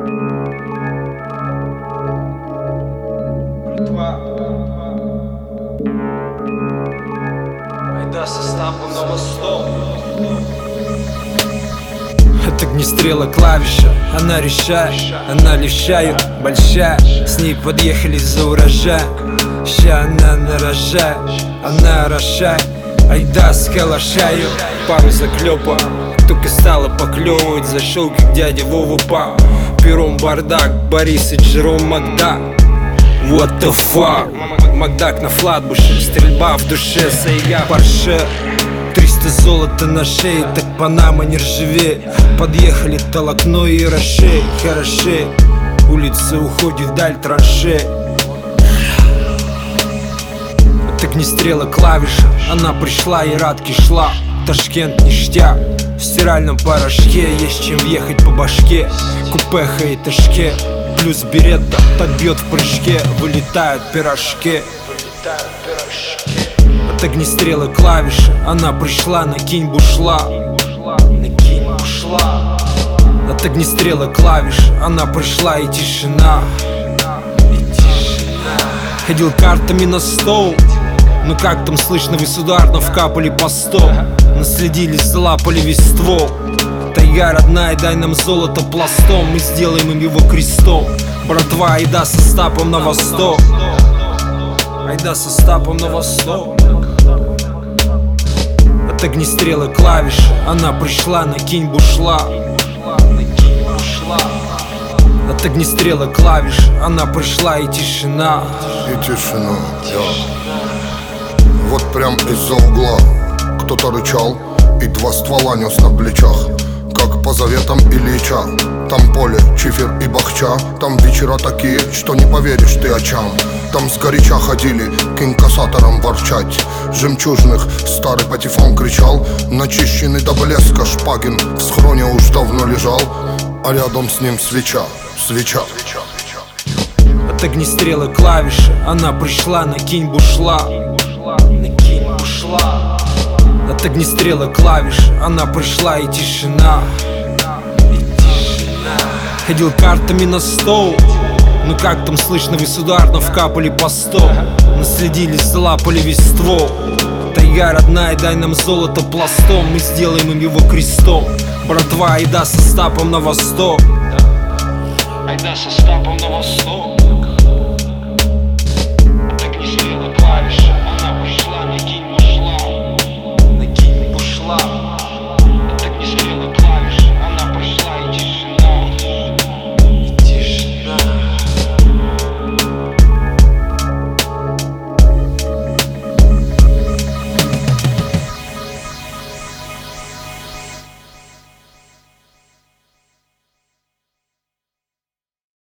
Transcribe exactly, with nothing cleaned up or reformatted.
Айда со Стапом на восток. Это огнестрела клавиша, она решает, она лещает, большая. С ней подъехали за урожай. Ща она нарожает, она орошает. Айда с калашаю, пару заклепа. Только стала поклевывать, зашел как дядя Вова па. Пером бардак, Борис и Джером Макдак. What the fuck? Макдак на флатбуше, стрельба в душе, Сайга Порше. Триста золота на шее, так Панама не ржавеет. Подъехали Толокно и Роше, хороши. Улица уходит вдаль траншей. От огнестрела клавиша, она пришла и радки шла. Ташкент ништяк, в стиральном порошке есть чем въехать по башке. Купеха и ташке, плюс беретта, так бьет в прыжке. Вылетают пирожки. От огнестрела клавиша, она пришла, накинь бушла. Накинь бушла. От огнестрела клавиша, она пришла и тишина. И тишина. Ходил картами на стол. Ну как там слышно, вы сударно вкапали по сто. Наследили, залапали весь ствол. Тайга родная, дай нам золото пластом. Мы сделаем им его крестом. Братва, айда со Стапом на восток. Айда со Стапом на восток. От огнестрела клавиша, она пришла, накинь бушла. От огнестрела клавиша, она пришла и тишина. И тишина, я. Вот прям из-за угла кто-то рычал и два ствола нес на плечах, как по заветам Ильича. Там поле, чифер и бахча. Там вечера такие, что не поверишь ты очам. Там сгоряча ходили к инкассаторам ворчать. Жемчужных старый патефон кричал. Начищенный до блеска Шпагин в схроне уж давно лежал, а рядом с ним свеча, свеча. От огнестрела клавиша, она пришла, накинь бушла. Накинь бушла. От огнестрела клавиша, она пришла и тишина. И тишина. Ходил картами на стол. Ну как там слышно, вы сударно вкапали по сто. Наследили, залапали весь ствол. Тайга родная, дай нам золото пластом. Мы сделаем им его крестом. Братва, айда со Стапом на восток. Айда со Стапом на восток.